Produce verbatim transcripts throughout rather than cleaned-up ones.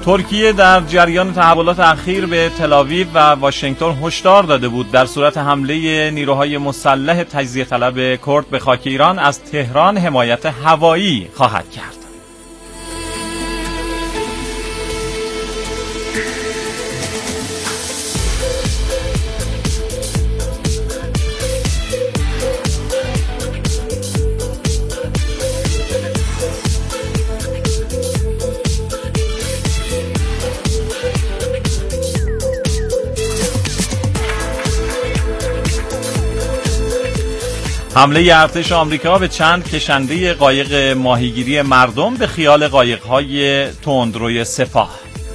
ترکیه در جریان تحولات اخیر به تل‌آویو و واشنگتن هشدار داده بود در صورت حمله نیروهای مسلح تجزیه طلب کرد به خاک ایران از تهران حمایت هوایی خواهد کرد. حمله ارتش آمریکا به چند کشنده قایق ماهیگیری مردم به خیال قایق‌های تندروی سپاه.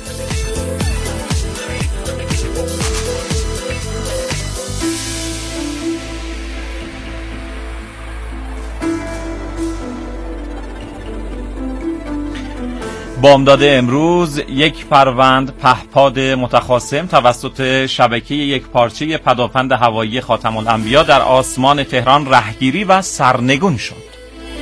بامداد امروز یک پروند پهپاد متخاصم توسط شبکه یک پارچه پدافند هوایی خاتم الانبیا در آسمان تهران رهگیری و سرنگون شد.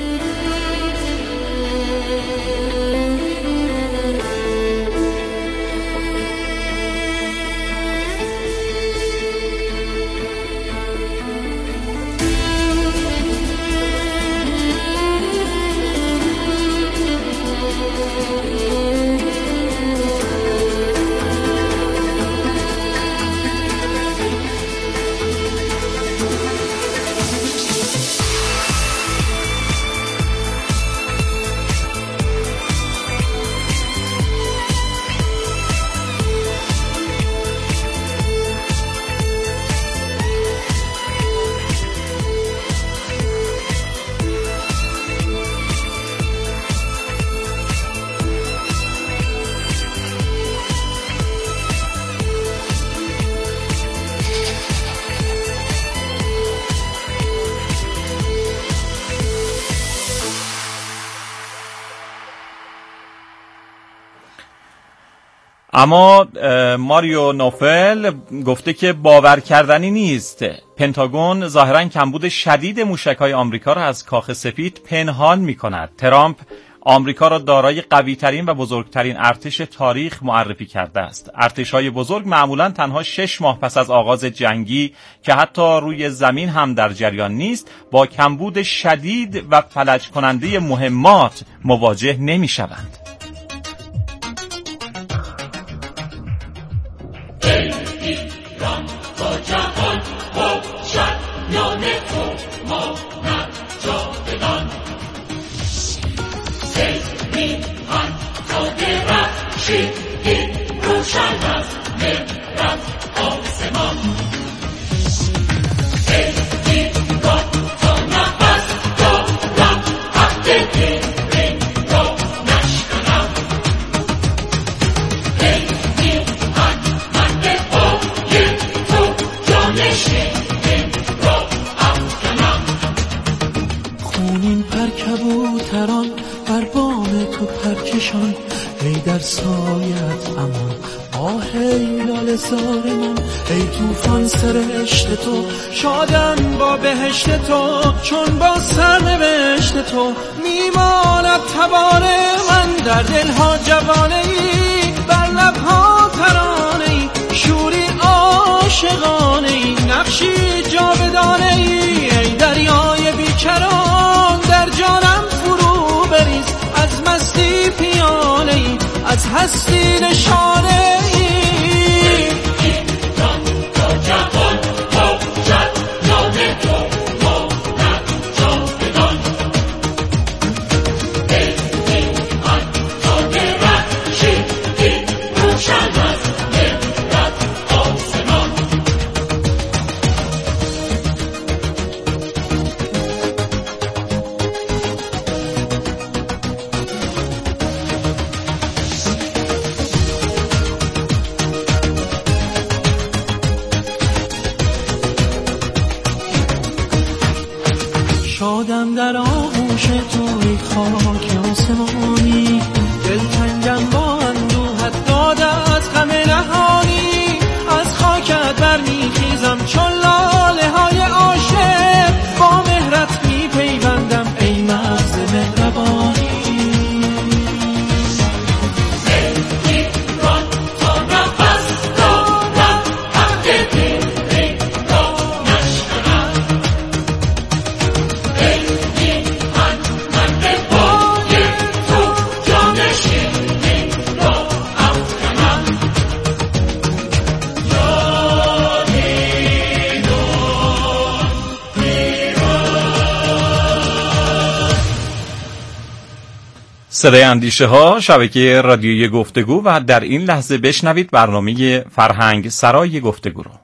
اما ماریو نوفل گفته که باور کردنی نیست. پنتاگون ظاهراً کمبود شدید موشک‌های آمریکا را از کاخ سفید پنهان می‌کند. ترامپ آمریکا را دارای قوی‌ترین و بزرگترین ارتش تاریخ معرفی کرده است. ارتش‌های بزرگ معمولاً تنها شش ماه پس از آغاز جنگی که حتی روی زمین هم در جریان نیست، با کمبود شدید و فلج کننده مهمات مواجه نمی‌شوند. ایران با جهان باشد نام تو ما نجادگان سیمیهان تا درخشیدی روشن از مهرت آسمان ایران تا نفس دارم عهد دیرین را نشکنم ایمیهان من به پای تو جانشین را افکنم خونین پر کبوتران بر بام تو پرکشان ای در سایت امان آه ای لاله زار من ای توفان سرشت تو شادم با بهشت تو چون با سرنوشت تو میماند تبان من در دلها جوانه ای بر لبها ترانه ای شوری عاشقانه ای نقشی جاودانه ای ای دریای بیکران در جانم فرو بریز از مستی پیانه ای از هستی نشانه ای ایران تا جهان باشد نام تو ما نجادگان ایران تا درخشیدی روشن از مهرت آسمان شادم در آغوش تو ای خاک آسمانی دلتنگم با اندوهت داده از غم نهانی از خاکت برمیخیزم چون لاله های عاشق با مهرت میپیوندم ای مغز مهربانی ایران صدای اندیشه ها، شبکه رادیویی گفتگو، و در این لحظه بشنوید برنامه فرهنگ سرای گفتگو رو.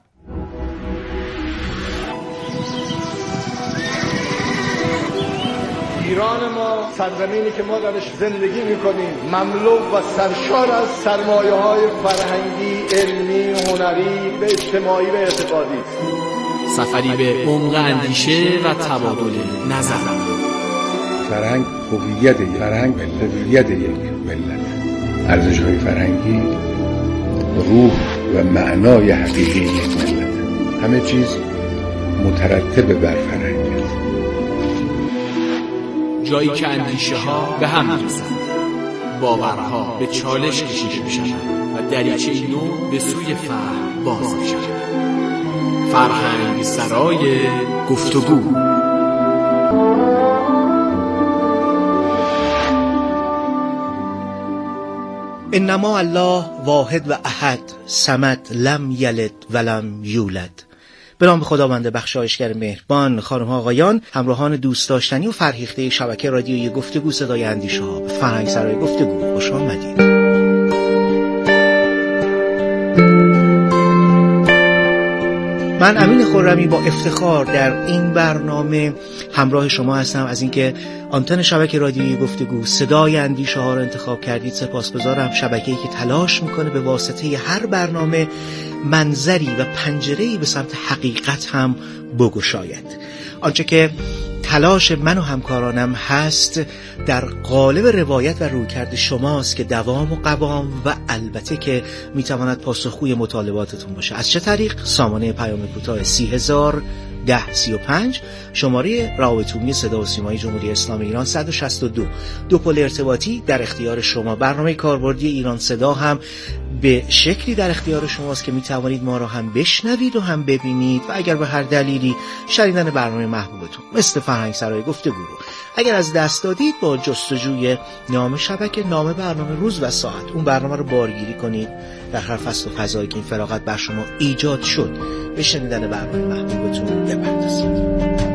ایران ما سرزمینی که ما درش زندگی میکنیم مملو و سرشار از سرمایه‌های فرهنگی، علمی، هنری و اجتماعی و اعتقادی. سفری به عمق اندیشه و تبادل نظر. فرهنگ هویت فرهنگ هویت یک ملت. ارزش‌های فرهنگی روح و معنای حقیقی یک ملت. همه چیز مترتب بر فرهنگ. جایی که اندیشه ها به هم می‌رسند، باورها به چالش کشیده می‌شوند و دریچه نو به سوی فهم باز می‌شود. فرهنگ سرای گفتگو. انما الله واحد و احد صمد لم یلد ولم یولد. به نام خداوند بخشایشگر مهربان. خانم ها آقایان، همراهان دوست داشتنی و فرهیخته شبکه رادیویی گفتگو صدای اندیشه ها، به فرهنگ سرای گفتگو خوش آمدید. من امین خرمی با افتخار در این برنامه همراه شما هستم. از اینکه آنتن شبکه رادیویی گفتگو صدای اندیشه ها رو انتخاب کردید سپاسگزارم. شبکه‌ای که تلاش میکنه به واسطه هر برنامه منظری و پنجره‌ای به سمت حقیقت هم بگشاید. آنچه که تلاش من و همکارانم هست در قالب روایت و رویکرد شماست که دوام و قوام و البته که میتواند پاسخگوی مطالباتتون باشه. از چه طریق؟ سامانه پیام کوتاه سی هزار ده سی و پنج، شماره روابط عمومی صدا و سیمای جمهوری اسلامی ایران صد و شصت و دو. دو پل ارتباطی در اختیار شما. برنامه کاربردی ایران صدا هم به شکلی در اختیار شماست که میتوانید ما را هم بشنوید و هم ببینید و اگر به هر دلیلی شنیدن برنامه محبوبتون مثل فرهنگ سرای گفتگو رو اگر از دست دادید، با جستجوی نام شبکه، نام برنامه، روز و ساعت اون برنامه رو بارگیری کنید در هر فصل و فضایی که این فراغت بر شما ایجاد شد به شنیدن برنامه محبوبتون بپردازید.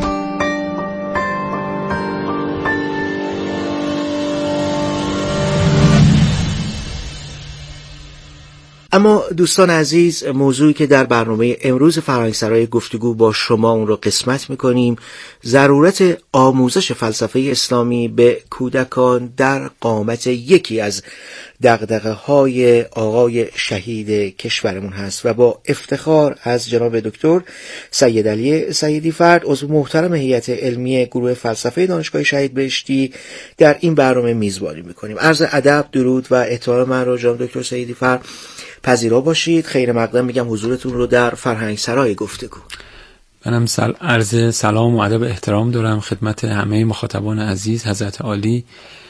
اما دوستان عزیز، موضوعی که در برنامه امروز فرهنگ سرای گفتگو با شما اون رو قسمت میکنیم، ضرورت آموزش فلسفه اسلامی به کودکان در قامت یکی از دغدغه‌های آقای شهید کشورمون هست و با افتخار از جناب دکتر سید علی سیدی فرد، عضو محترم هیئت علمی گروه فلسفه دانشگاه شهید بهشتی، در این برنامه میزبانی میکنیم. عرض ادب، درود و احترام من رو جناب دکتر سیدی فرد پذیرا باشید. خیر مقدم میگم حضورتون رو در فرهنگ سرای گفتگو. منم سل... عرض سلام و ادب و احترام دارم خدمت همه مخاطبان عزیز حضرت عالی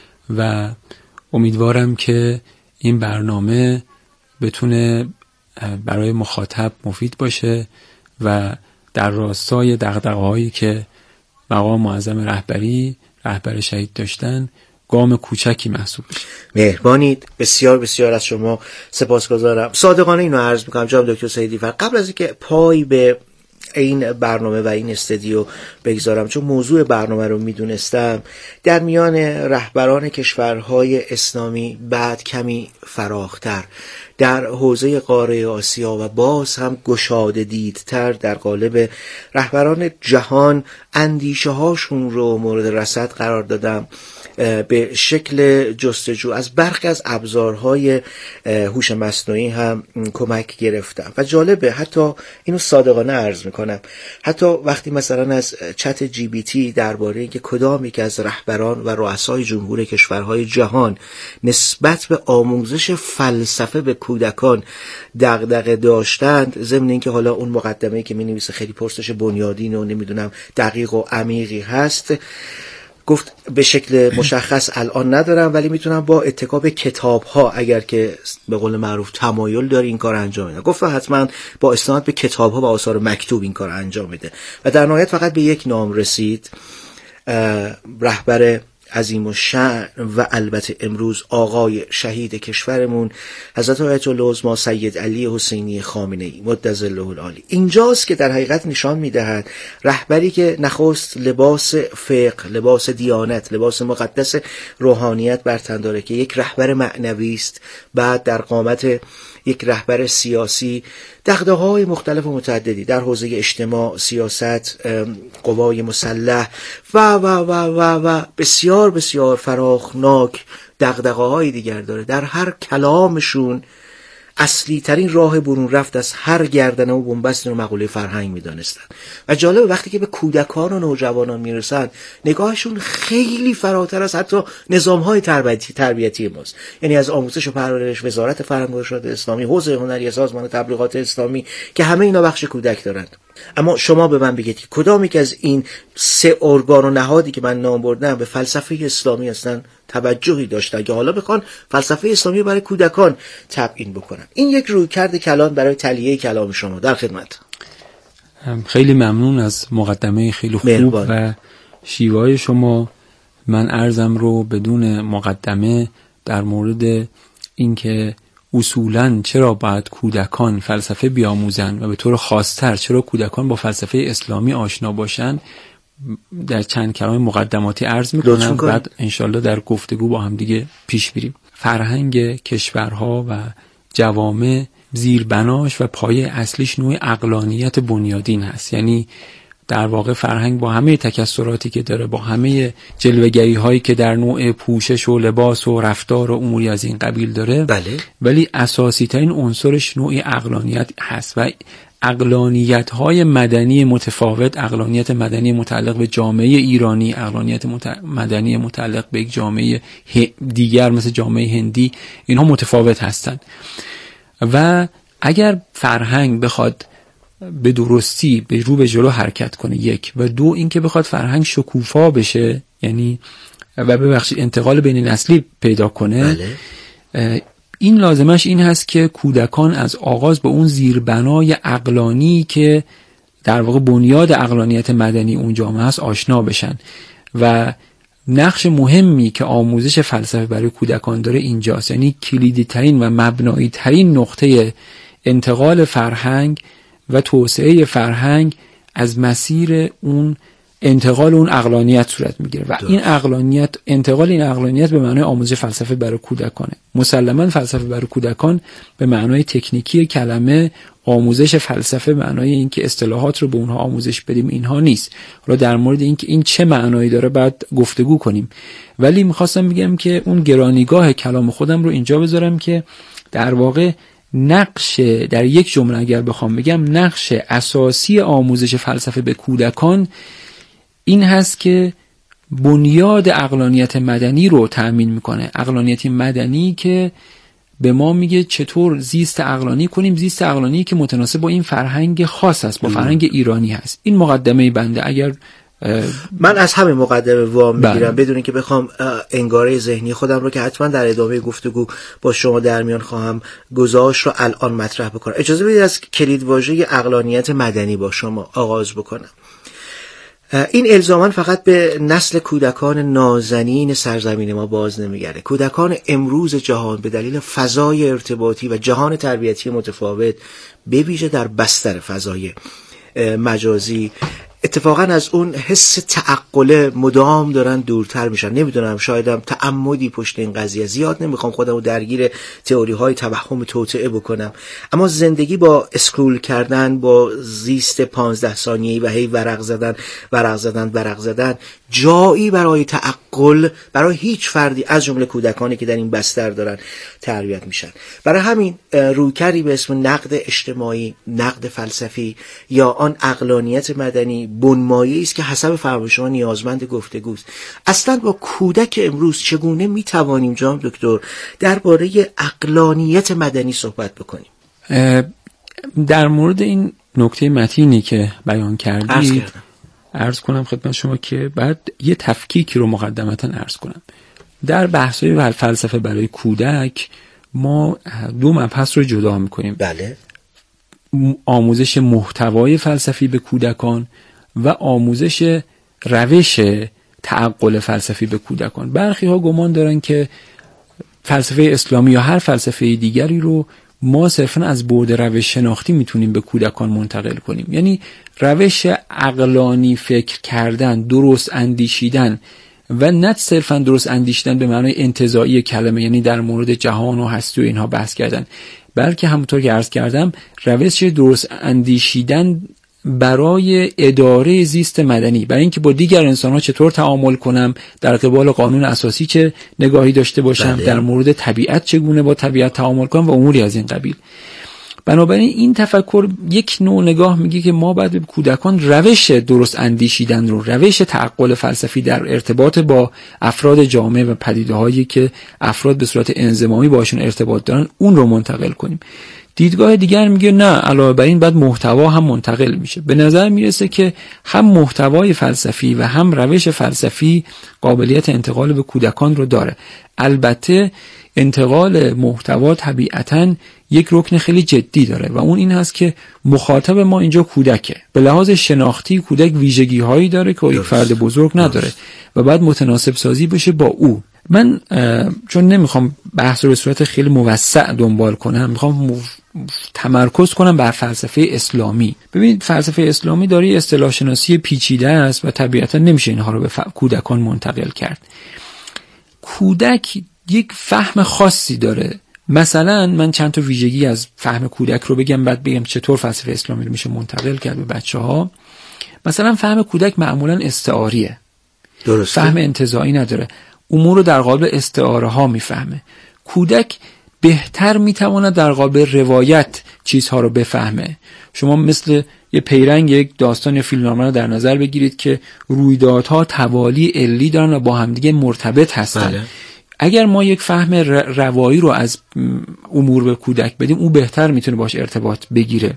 و امیدوارم که این برنامه بتونه برای مخاطب مفید باشه و در راستای دغدغه‌هایی که مقام معظم رهبری رهبر شهید داشتن گام کوچکی محسوب بشه. مهربانید، بسیار بسیار از شما سپاسگزارم. صادقانه اینو عرض میکنم جناب دکتر سیدی فرد، قبل از اینکه پای به این برنامه و این استودیو بگذارم، چون موضوع برنامه رو میدونستم، در میان رهبران کشورهای اسلامی بعد کمی فراختر در حوزه قاره آسیا و باز هم گشاده دیدتر در قالب رهبران جهان اندیشه هاشون رو مورد رصد قرار دادم به شکل جستجو از برخی از ابزارهای هوش مصنوعی هم کمک گرفتم و جالبه، حتی اینو صادقانه عرض میکنم، حتی وقتی مثلا از چت جی بی تی درباره اینکه کدام یک از رهبران و رؤسای جمهور کشورهای جهان نسبت به آموزش فلسفه به کودکان دغدغه داشتند، ضمن اینکه حالا اون مقدمه‌ای که می‌نویسه خیلی پرسش بنیادین و نمیدونم دقیق و عمیقی هست، گفت به شکل مشخص الان ندارم ولی میتونم با اتکا به کتاب ها اگر که به قول معروف تمایل داره این کار انجام میده. گفت حتما با استناد به کتاب ها و آثار مکتوب این کار انجام میده و در نهایت فقط به یک نام رسید، رهبر عظیم الشأن و البته امروز آقای شهید کشورمون حضرت آیت الله عظما سید علی حسینی خامنه‌ای مدظله العالی. اینجاست که در حقیقت نشان می‌دهد رهبری که نخست لباس فقه، لباس دیانت، لباس مقدس روحانیت بر تن داره که یک رهبر معنوی است، بعد در قامت یک رهبر سیاسی دغدغه‌های مختلف و متعددی در حوزه اجتماع، سیاست، قوای مسلح و و و و و بسیار بسیار فراخناک دغدغه‌های دیگر داره. در هر کلامشون اصلی ترین راه برون رفت از هر گردنه و بنبست رو مقوله فرهنگ میدانستن. و جالب وقتی که به کودکان و نوجوانان میرسن نگاهشون خیلی فراتر از حتی نظام‌های تربیتی تربیتی ماست. یعنی از آموزش و پرورش، وزارت فرهنگ و ارشاد اسلامی، حوزه هنری، سازمان تبلیغات اسلامی که همه اینا بخش کودک دارند. اما شما به من بگید که کدام یک از این سه ارگان و نهادی که من نام بردم به فلسفه اسلامی هستن توجهی داشتن که حالا بخوان فلسفه اسلامی برای کودکان تبیین بکنن؟ این یک رویکرد کلان برای تلیه کلام شما. در خدمت. خیلی ممنون از مقدمه خیلی خوب مهربان. و شیوای شما. من عرضم رو بدون مقدمه در مورد اینکه اصولاً چرا باید کودکان فلسفه بیاموزن و به طور خاص‌تر چرا کودکان با فلسفه اسلامی آشنا باشن در چند کلام مقدماتی عرض میکنم، بعد انشالله در گفتگو با هم دیگه پیش بریم. فرهنگ کشورها و جوامع زیربناش و پایه اصلیش نوع عقلانیت بنیادین هست. یعنی در واقع فرهنگ با همه تکثراتی که داره، با همه جلوه‌گری هایی که در نوع پوشش و لباس و رفتار و اموری از این قبیل داره، بله. ولی اساسی ترین عنصرش نوع عقلانیت هست و عقلانیت های مدنی متفاوت، عقلانیت مدنی متعلق به جامعه ایرانی، عقلانیت مت... مدنی متعلق به یک جامعه دیگر مثل جامعه هندی، اینها متفاوت هستند. و اگر فرهنگ بخواد به درستی به رو به جلو حرکت کنه، یک، و دو اینکه بخواد فرهنگ شکوفا بشه، یعنی و ببخشید انتقال بین نسلی پیدا کنه، بله. این لازمش این هست که کودکان از آغاز به اون زیربنای عقلانی که در واقع بنیاد عقلانیت مدنی اون جامعه هست آشنا بشن. و نقش مهمی که آموزش فلسفه برای کودکان داره اینجاست. یعنی کلیدی ترین و مبنایی ترین نقطه انتقال فرهنگ و توسعه فرهنگ از مسیر اون انتقال اون عقلانیت صورت میگیره و این عقلانیت، انتقال این عقلانیت به معنای آموزش فلسفه برای کودکانه. مسلماً فلسفه برای کودکان به معنای تکنیکی کلمه آموزش فلسفه، معنای این که اصطلاحات رو به اونها آموزش بدیم اینها نیست. حالا در مورد این که این چه معنایی داره بعد گفتگو کنیم، ولی میخواستم بگم که اون گرانیگاه کلام خودم رو اینجا بذارم که در واقع نقش، در یک جمله اگر بخوام بگم، نقش اساسی آموزش فلسفه به کودکان این هست که بنیاد عقلانیت مدنی رو تأمین میکنه. عقلانیت مدنی که به ما میگه چطور زیست عقلانی کنیم، زیست عقلانی که متناسب با این فرهنگ خاص است، با فرهنگ ایرانی هست. این مقدمه بنده. اگر من از همین مقدمه وام میگیرم بدون اینکه بخوام انگاره ذهنی خودم رو که حتما در ادامه گفتگو با شما در میان خواهم گذاشت رو الان مطرح بکنم. اجازه بدید از کلیدواژه عقلانیت مدنی با شما آغاز بکنم. این الزاما فقط به نسل کودکان نازنین سرزمین ما باز نمیگرده. کودکان امروز جهان به دلیل فضای ارتباطی و جهان تربیتی متفاوت، به ویژه در بستر فضای مجازی، اتفاقا از اون حس تعقل مدام دارن دورتر میشن. نمیدونم، شایدم تعمدی پشت این قضیه، زیاد نمیخوام خودم رو درگیر تئوری های توهم توطئه بکنم، اما زندگی با اسکرول کردن، با زیست پانزده ثانیه‌ای و هی ورق زدن ورق زدن ورق زدن جایی برای تعقل برای هیچ فردی از جمله کودکانی که در این بستر دارن تربیت میشن. برای همین رویکردی به اسم نقد اجتماعی، نقد فلسفی یا آن عقلانیت مدنی بنمایه‌ای است که حسب فرمایش شما نیازمند گفتگوست. اصلا با کودک امروز چگونه میتوانیم جناب دکتر درباره عقلانیت مدنی صحبت بکنیم؟ در مورد این نکته متینی که بیان کردید عرض کردم. عرض کنم خدمت شما که بعد یه تفکیکی رو مقدمتا عرض کنم. در بحث‌های فلسفه برای کودک ما دو مبحث رو جدا می‌کنیم. بله. آموزش محتوای فلسفی به کودکان و آموزش روش تعقل فلسفی به کودکان. برخی ها گمان دارن که فلسفه اسلامی یا هر فلسفه دیگری رو ما صرفا از بعد روش شناختی میتونیم به کودکان منتقل کنیم، یعنی روش عقلانی فکر کردن، درست اندیشیدن و نه صرفا درست اندیشیدن به معنای انتزاعی کلمه، یعنی در مورد جهان و هستی و اینها بحث کردن، بلکه همونطور که عرض کردم روش درست اندیشیدن برای اداره زیست مدنی، برای اینکه با دیگر انسان‌ها چطور تعامل کنم، در قبال قانون اساسی چه نگاهی داشته باشم، بله. در مورد طبیعت چگونه با طبیعت تعامل کنم و اموری از این قبیل. بنابراین این تفکر یک نوع نگاه میگه که ما باید به کودکان روش درست اندیشیدن رو، روش تعقل فلسفی در ارتباط با افراد جامعه و پدیده‌هایی که افراد به صورت انضمامی باشون ارتباط دارن اون رو منتقل کنیم. دیدگاه دیگر میگه نه، علاوه بر این بعد محتوا هم منتقل میشه. به نظر میرسه که هم محتوای فلسفی و هم روش فلسفی قابلیت انتقال به کودکان رو داره. البته انتقال محتوا طبیعتاً یک رکن خیلی جدی داره و اون این هست که مخاطب ما اینجا کودکه. به لحاظ شناختی کودک ویژگی هایی داره که یک فرد بزرگ نداره و باید متناسب سازی بشه با او. من چون نمیخوام بحث رو به صورت خیلی موسع دنبال کنم، میخوام تمرکز کنم بر فلسفه اسلامی. ببینید فلسفه اسلامی داره اصطلاح شناسی پیچیده است و طبیعتا نمیشه اینها رو به کودکان منتقل کرد. کودک یک فهم خاصی داره. مثلا من چند تا ویژگی از فهم کودک رو بگم، بعد بگم چطور فلسفه اسلامی رو میشه منتقل کرد به بچه‌ها. مثلا فهم کودک معمولا استعاریه، درسته؟ فهم انتزاعی نداره، امور رو در قالب استعاره ها میفهمه. کودک بهتر میتواند در قالب روایت چیزها رو بفهمه. شما مثل یه پیرنگ یک داستان یا فیلمنامه رو در نظر بگیرید که رویدادها توالی علی دارن و با همدیگه مرتبط هستن. بله. اگر ما یک فهم روایی رو از امور به کودک بدیم، او بهتر میتونه باش ارتباط بگیره.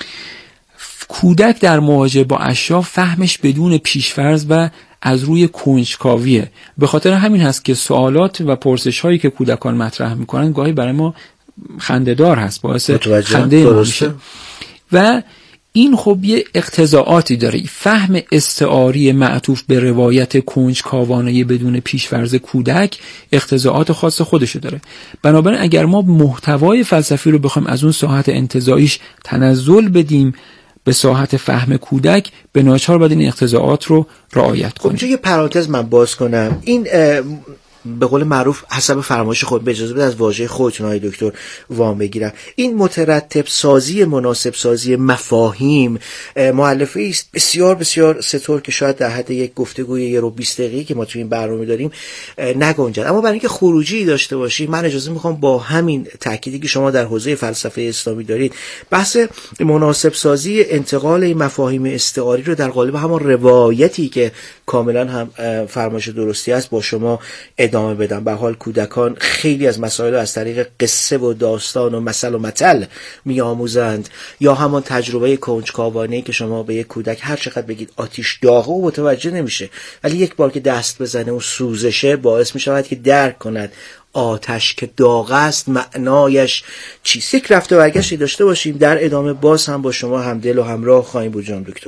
کودک در مواجهه با اشیاء فهمش بدون پیشفرض و از روی کنجکاویه. به خاطر همین هست که سوالات و پرسش هایی که کودکان مطرح میکنن گاهی برای ما خنده‌دار هست، باعث خنده ما میشه. و این خب یه اقتضاعاتی داره. فهم استعاری معطوف به روایت کنجکاوانه بدون پیشفرض کودک اقتضاعات خاص خودشو داره. بنابراین اگر ما محتوای فلسفی رو بخوایم از اون ساحت انتزاعیش تنزل بدیم به ساحت فهم کودک، به ناچار باید این اقتضاعات رو رعایت کنیم. خب یه پرانتز من باز کنم. این به قول معروف حسب فرمایش خود، به اجازه بده از واژه خودتون های دکتر وام بگیرم، این مترتب سازی، مناسب سازی مفاهیم مؤلفه است بسیار بسیار ستور که شاید در حد یک گفتگوی یه رو بیست دقیقه‌ای که ما توی این برنامه داریم نگنجد. اما برای اینکه خروجی داشته باشیم من اجازه میخوام با همین تأکیدی که شما در حوزه فلسفه اسلامی دارید، بحث مناسب سازی انتقال این مفاهیم استعاری رو در قالب همان روایتی که کاملا هم فرمایش درستی است با شما ادامه بدم. به حال کودکان خیلی از مسائل از طریق قصه و داستان و مثل و متل میآموزند، یا همان تجربه کنجکاوانه‌ای که شما به یک کودک هر چقدر بگید آتش داغه و متوجه نمیشه، ولی یک بار که دست بزنه و سوزشه باعث میشود که درک کند آتش که داغ است معنایش چیست. یک رفته و برگشتی داشته باشیم، در ادامه باز هم با شما همدل و همراه خواهیم بود جناب دکتر.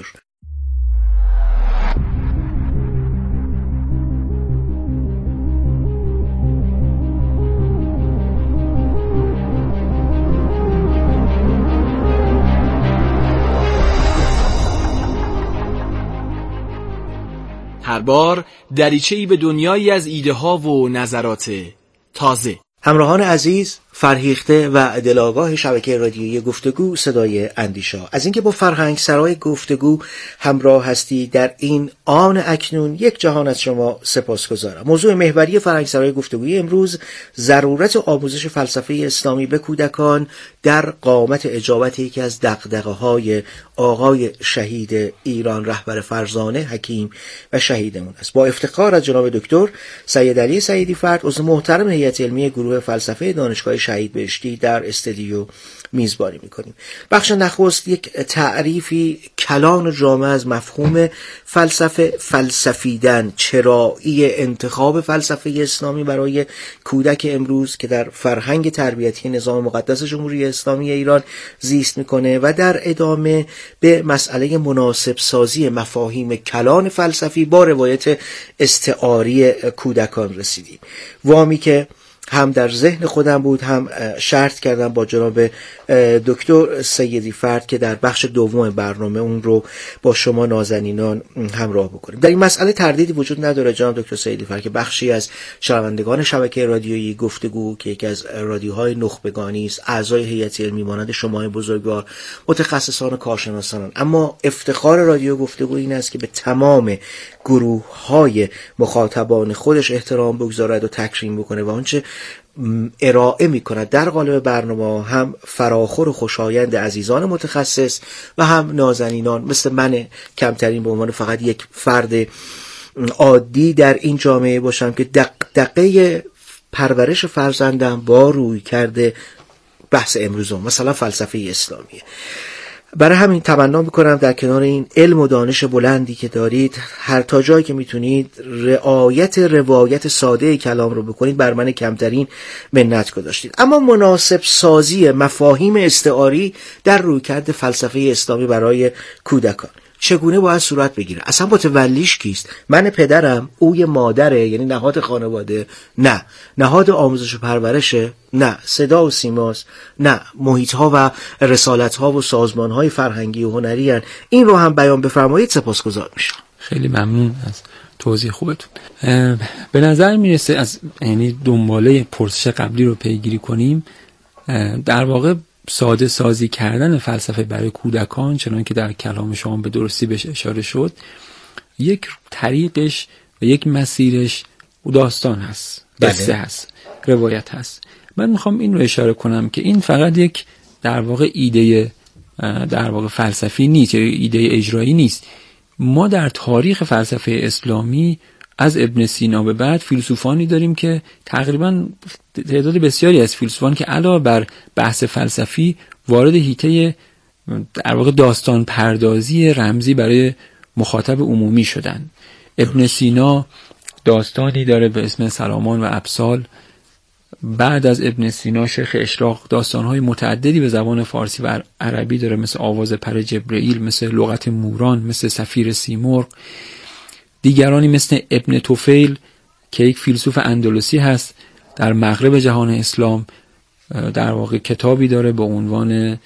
هر بار دریچه‌ای به دنیایی از ایده ها و نظرات تازه. همراهان عزیز، فرهیخته و دلاگاه شبکه رادیویی گفتگو صدای اندیشا، از اینکه با فرهنگ سرای گفتگو همراه هستی در این آن اکنون، یک جهان از شما سپاسگزارم. موضوع محوری فرهنگ سرای گفتگوی امروز ضرورت آموزش فلسفه اسلامی به کودکان در قامت اجابت یکی از دغدغه‌های آقای شهید ایران، رهبر فرزانه، حکیم و شهیدمون است. با افتخار از جناب دکتر سید علی سیدی فرد، عضو محترم هیئت علمی گروه فلسفه دانشگاه شهید بهشتی در استودیو میزبانی میکنیم. بخش نخست یک تعریفی کلان و جامع از مفهوم فلسفه، فلسفیدن، چرایی انتخاب فلسفه اسلامی برای کودک امروز که در فرهنگ تربیتی نظام مقدس جمهوری اسلامی ایران زیست میکنه و در ادامه به مسئله مناسب سازی مفاهیم کلان فلسفی با روایت استعاری کودکان رسیدیم. وامی که هم در ذهن خودم بود، هم شرط کردم با جناب دکتر سیدی فرد که در بخش دوم برنامه اون رو با شما نازنینان همراه بکنیم. در این مسئله تردیدی وجود نداره جناب دکتر سیدی فرد که بخشی از شنوندگان شبکه رادیویی گفتگو که یکی از رادیوهای نخبگانی است، اعضای هیئت علمی مانند شما بزرگوار، متخصصان و کارشناسان، اما افتخار رادیو گفتگو این است که به تمام گروه‌های مخاطبان خودش احترام بگذارد و تکریم بکنه و آنچه ارائه می کند در قالب برنامه هم فراخور و خوشایند عزیزان متخصص و هم نازنینان مثل من کمترین به عنوان فقط یک فرد عادی در این جامعه باشم که دغدغه پرورش فرزندم با روی کرده بحث امروزم مثلا فلسفه اسلامیه. برای همین تمنا میکنم در کنار این علم و دانش بلندی که دارید هر تا جایی که میتونید رعایت روایت ساده کلام رو بکنید، بر من کمترین منت گذاشتید. اما مناسب سازی مفاهیم استعاری در رویکرد فلسفه اسلامی برای کودکان چگونه باید صورت بگیره؟ اصلا متولیش کیست؟ من پدرم، او یه مادره، یعنی نهاد خانواده؟ نه. نهاد آموزش و پرورشه؟ نه. صدا و سیماست؟ نه. محیط ها و رسالت ها و سازمان های فرهنگی و هنری هن. این رو هم بیان بفرمایید سپاسگزار میشم. خیلی ممنون از توضیح خوبتون. به نظر میرسه از یعنی دنباله پرسش قبلی رو پیگیری کنیم، در واقع ساده سازی کردن فلسفه برای کودکان چنان که در کلام شما به درستی بهش اشاره شد، یک طریقش و یک مسیرش داستان هست، قصه هست، روایت هست. من میخوام این رو اشاره کنم که این فقط یک در واقع ایده در واقع فلسفی نیست یا ایده اجرایی نیست. ما در تاریخ فلسفه اسلامی از ابن سینا به بعد فیلسوفانی داریم که تقریبا تعداد بسیاری از فیلسوفان که علاوه بر بحث فلسفی وارد حیطه در واقع داستان پردازی رمزی برای مخاطب عمومی شدن. ابن سینا داستانی داره به اسم سلامان و ابسال. بعد از ابن سینا شیخ اشراق داستان‌های متعددی به زبان فارسی و عربی داره، مثل آواز پر جبرئیل، مثل لغت موران، مثل صفیر سیمرغ. دیگرانی مثل ابن طفیل که یک فیلسوف اندلسی هست در مغرب جهان اسلام، در واقع کتابی داره به عنوان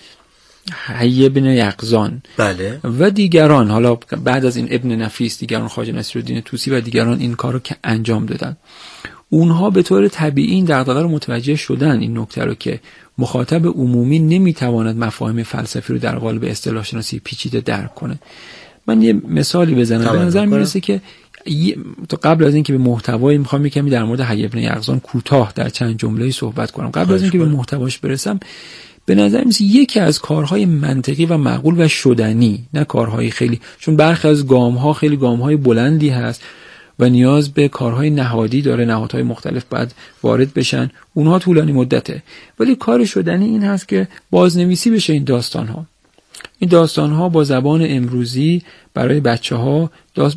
حی ابن یقظان. بله. و دیگران، حالا بعد از این ابن نفیس، دیگران خواجه نصیرالدین طوسی و دیگران این کارو که انجام دادن. اونها به طور طبیعی این دغدغه رو متوجه شدن، این نکته رو که مخاطب عمومی نمیتواند مفاهیم فلسفی رو در قالب اصطلاح شناسی پیچیده درک کنه. من یه مثالی بزنم. به نظر میرسه که تو قبل از اینکه به محتوایی میخوام یکمی در مورد حی ابن یقظان کوتاه در چند جمله‌ای صحبت کنم. قبل از اینکه به محتواش برسم، به نظر میاد یکی از کارهای منطقی و معقول و شدنی، نه کارهای خیلی، چون برخی از گام‌ها خیلی گام‌های بلندی هست و نیاز به کارهای نهادی داره، نهادهای مختلف باید وارد بشن، اونها طولانی مدته. ولی کار شدنی این هست که بازنویسی بشه این داستان‌ها. این داستان‌ها با زبان امروزی برای بچه‌ها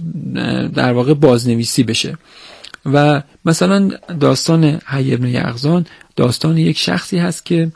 در واقع بازنویسی بشه. و مثلا داستان حی ابن یقظان داستان یک شخصی هست که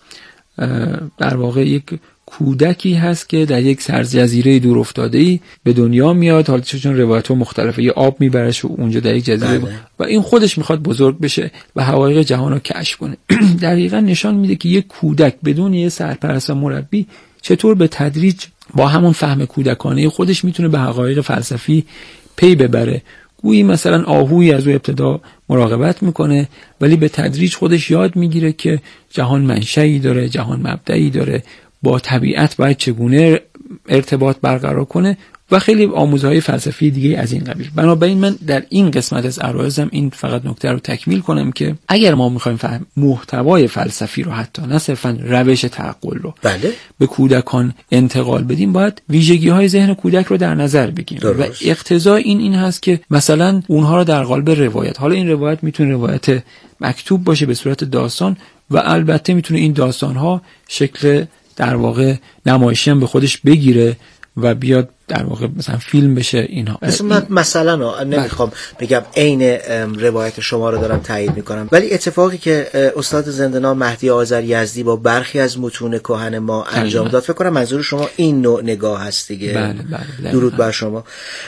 در واقع یک کودکی هست که در یک سرجزیره دور افتاده‌ای به دنیا میاد. حالا چون روایت‌ها مختلفه، یه آب میبرش و اونجا در یک جزیره بله. و این خودش میخواد بزرگ بشه و حقایق جهان رو کشف کنه. دقیقاً نشان میده که یک کودک بدون یه سرپرست مربی چطور به تدریج با همون فهم کودکانه خودش میتونه به حقایق فلسفی پی ببره. گویی مثلا آهویی از او ابتدا مراقبت میکنه ولی به تدریج خودش یاد میگیره که جهان منشئی داره، جهان مبدئی داره، با طبیعت باید چگونه ارتباط برقرار کنه و خیلی آموزهای فلسفی دیگه از این قبیل. بنابراین من در این قسمت از عرایزم این فقط نکته رو تکمیل کنم که اگر ما میخوایم فهم محتوای فلسفی رو، حتی نه صرفا روش تعقل رو بله. به کودکان انتقال بدیم، باید ویژگی‌های ذهن کودک رو در نظر بگیریم درست. و اقتضای این این هست که مثلا اونها رو در قالب روایت، حالا این روایت میتونه روایت مکتوب باشه به صورت داستان، و البته میتونه این داستان‌ها شکل در واقع نمایشی هم به خودش بگیره و بیاد در واقع مثلا فیلم بشه اینها. مثلا مثلا نمیخوام بگم عین روایت شما رو دارم تایید میکنم، ولی اتفاقی که استاد زنده‌نام مهدی آذر یزدی با برخی از متون کهن ما انجام داد، فکر کنم منظور شما این نوع نگاه هست دیگه. بله بله. درود بر شما.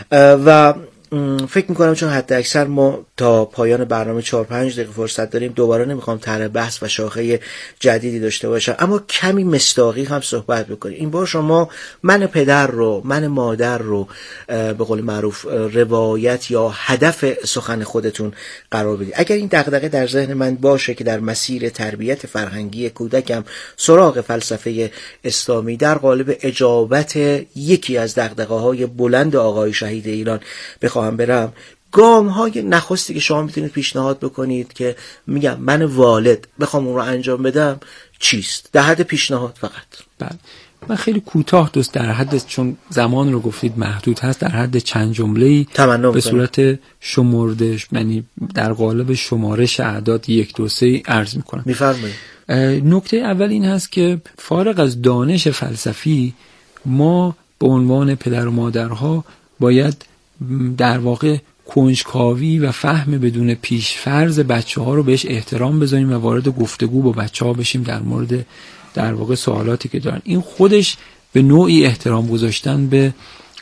و فکر میکنم چون حد اکثر ما تا پایان برنامه چهار پنج دقیقه فرصت داریم، دوباره نمیخوام طرح بحث و شاخه جدیدی داشته باشم، اما کمی مصداقی هم صحبت بکنیم. این بار شما من پدر رو، من مادر رو به قول معروف روایت یا هدف سخن خودتون قرار بدید. اگر این دغدغه در ذهن من باشه که در مسیر تربیت فرهنگی کودکم سراغ فلسفه اسلامی در قالب اجابت یکی از دغدغه‌های بلند آقای شهید ایران بخواهم برم، گام های نخستی که شما میتونید پیشنهاد بکنید که میگم من والد بخوام اون رو انجام بدم چیست؟ در حد پیشنهاد فقط. بله من خیلی کوتاه دوست در حد، چون زمان رو گفتید محدود هست، در حد چند جمله‌ای به صورت شمردش، یعنی در قالب شمارش اعداد یک دو سه عرض میکنم. میفرمایید. نکته اول این هست که فارغ از دانش فلسفی، ما به عنوان پدر و مادرها باید در واقع کنجکاوی و فهم بدون پیشفرض بچه ها رو بهش احترام بذاریم و وارد گفتگو با بچه ها بشیم در مورد در واقع سوالاتی که دارن. این خودش به نوعی احترام گذاشتن به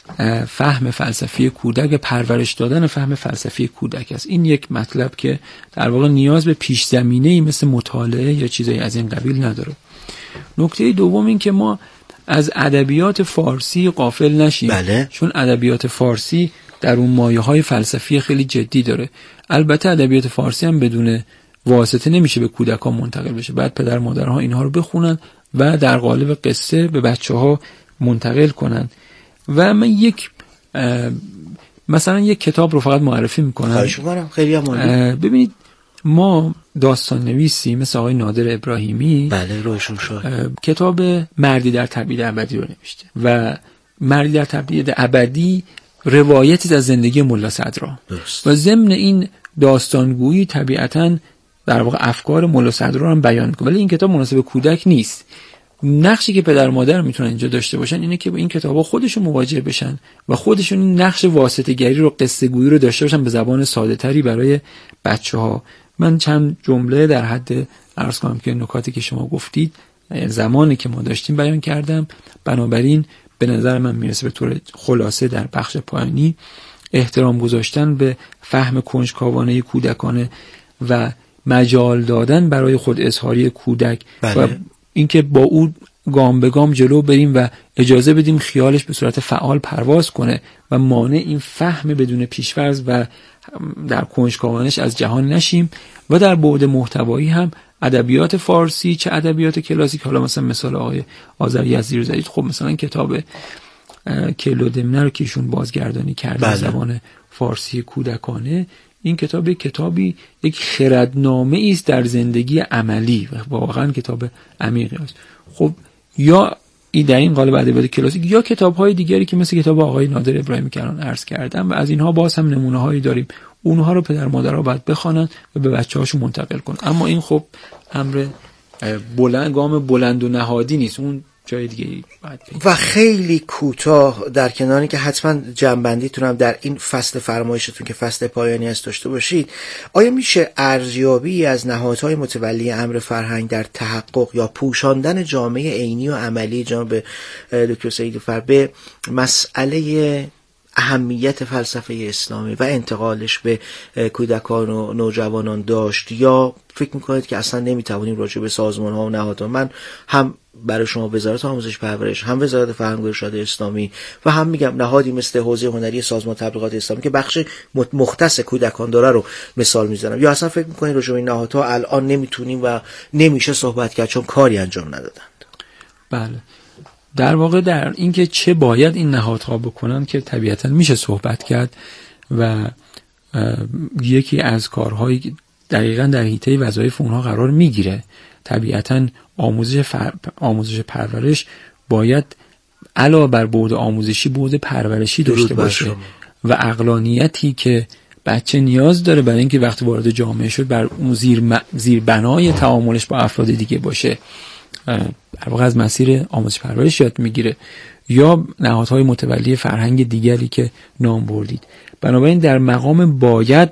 فهم فلسفی کودک، پرورش دادن فهم فلسفی کودک است. این یک مطلب که در واقع نیاز به پیش زمینه‌ای مثل مطالعه یا چیزایی از این قبیل نداره. نکته دوم این که ما از ادبیات فارسی غافل نشیم. بله. چون ادبیات فارسی در اون مایه‌های فلسفی خیلی جدی داره. البته ادبیات فارسی هم بدون واسطه نمیشه به کودکان منتقل بشه. بعد پدر مادرها اینها رو بخونن و در قالب قصه به بچه‌ها منتقل کنن. و من یک مثلا یک کتاب رو فقط معرفی میکنم. خواهش می‌کنم. خیلی ممنون. ببینید ما داستان نویسی مثل آقای نادر ابراهیمی، بله روشون شد، کتاب مردی در تبعید ابدی رو نوشته و مردی در تبعید ابدی روایتی از زندگی ملا صدرا و ضمن این داستانگویی طبیعتاً در واقع افکار ملا صدرا رو هم بیان می‌کنه، ولی این کتاب مناسب کودک نیست. نقشی که پدر مادر میتونن اینجا داشته باشن اینه که با این کتابا خودشون مواجه بشن و خودشون این نقش واسطه‌گری رو، قصه گویی رو داشته باشن به زبان ساده‌تری برای بچه‌ها. من چند جمله در حد عرض کنم که نکاتی که شما گفتید زمانی که ما داشتیم بیان کردم. بنابراین به نظر من میرسه به طور خلاصه در بخش پایانی احترام گذاشتن به فهم کنجکاوانه کودکانه و مجال دادن برای خود اظهاری کودک. بله. و اینکه با او گام به گام جلو بریم و اجازه بدیم خیالش به صورت فعال پرواز کنه و مانع این فهم بدون پیش‌فرض و در کنجکاوانش از جهان نشیم. و در بعد محتوایی هم ادبیات فارسی چه ادبیات کلاسیک، حالا مثلا مثال آقای آذر یزدی رو زدید، خب مثلا کتاب کلو دمنه رو که ایشون بازگردانی کرده به زبان فارسی کودکانه، این کتاب یک کتابی یک خردنامه است در زندگی عملی و واقعا کتاب عمیقی است. خب یا این در این قالب ادبیات کلاسیک یا کتاب‌های دیگری که مثل کتاب آقای نادر ابراهیمی که الان عرض کردم و از اینها باز هم نمونه‌هایی داریم، اونها رو پدر مادرها باید بخوانن و به بچه‌هاشون منتقل کنن. اما این خب امر بلند، گام بلند و نهادی نیست، اون جای دیگه باید بید. و خیلی کوتاه در کناری که حتما جنبندیتون هم در این فصل فرمایشتون که فصل پایانی است داشته باشید، آیا میشه ارزیابی از نهادهای متولی امر فرهنگ در تحقق یا پوشاندن جامعه عینی و عملی جناب دکتر سیدی فر به مسئله اهمیت فلسفه اسلامی و انتقالش به کودکان و نوجوانان داشت، یا فکر میکنید که اصلا نمیتوانیم راجع به سازمان ها و نهادها، من هم برای شما وزارت آموزش پرورش، هم وزارت فرهنگ و ارشاد اسلامی و هم میگم نهادی مثل حوزه هنری سازمان تبلیغات اسلامی که بخش مختص کودکان داره رو مثال میزنم، یا اصلا فکر میکنید راجع به این نهادها الان نمیتونیم و نمیشه صحبت کرد چون کاری انجام ندادند؟ بله، در واقع در اینکه چه باید این نهادها بکنن که طبیعتا میشه صحبت کرد و یکی از کارهایی که دقیقاً در حیطه وظایف اونها قرار میگیره، طبیعتا آموزش فر... آموزش پرورش باید علاوه بر بعد آموزشی بعد پرورشی داشته باشه و عقلانیتی که بچه نیاز داره برای اینکه وقتی وارد جامعه شد بر اون زیر, م... زیر بنای تعاملش با افراد دیگه باشه، در واقع از مسیر آموزش پرورش یاد میگیره یا نهادهای متولی فرهنگ دیگری که نام بردید. بنابراین در مقام باید